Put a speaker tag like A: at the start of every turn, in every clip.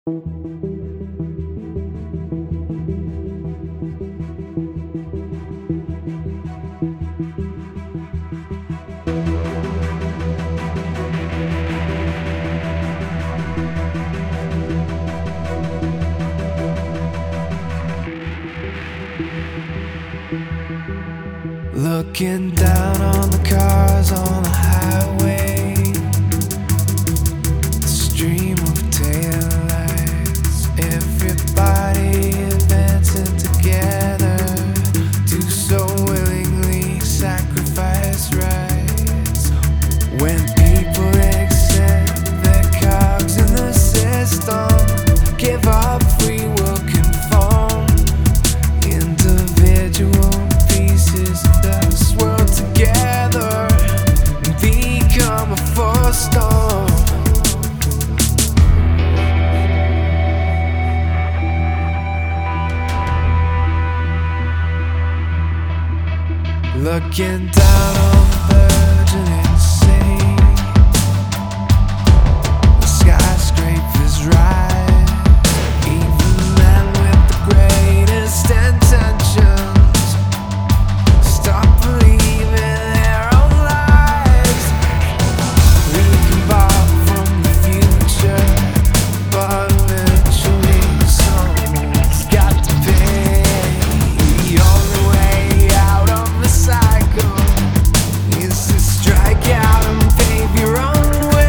A: Looking down on the cars on the highway, the stream of taillights, everybody advancing together to so willingly sacrifice rights. When people accept their cogs in the system, give up free will, conform individual pieces that swirl together and become a force storm. Looking down on the burgeoning city, the skyscrapers rise, even men with the greatest intentions stop believing their own lies. We can borrow from the future, but eventually someone's got to pay. The only way out of the cycle is to strike out and pave your own way.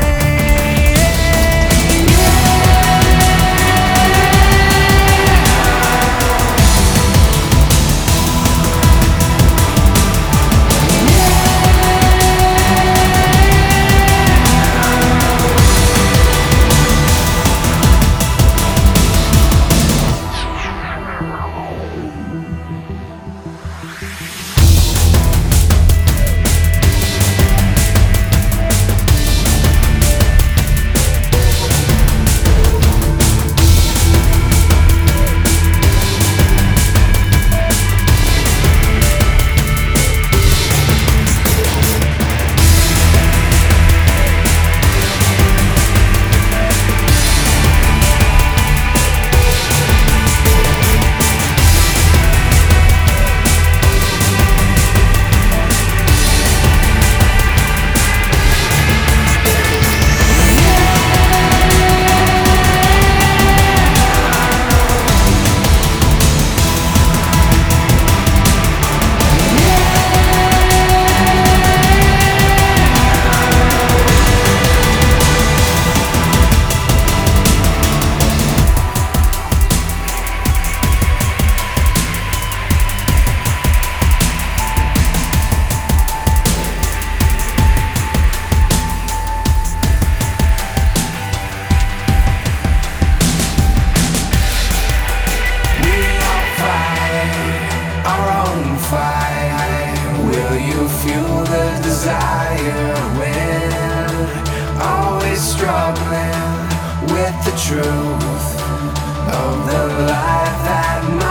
A: Will you fuel the desire when always struggling with the truth of the life that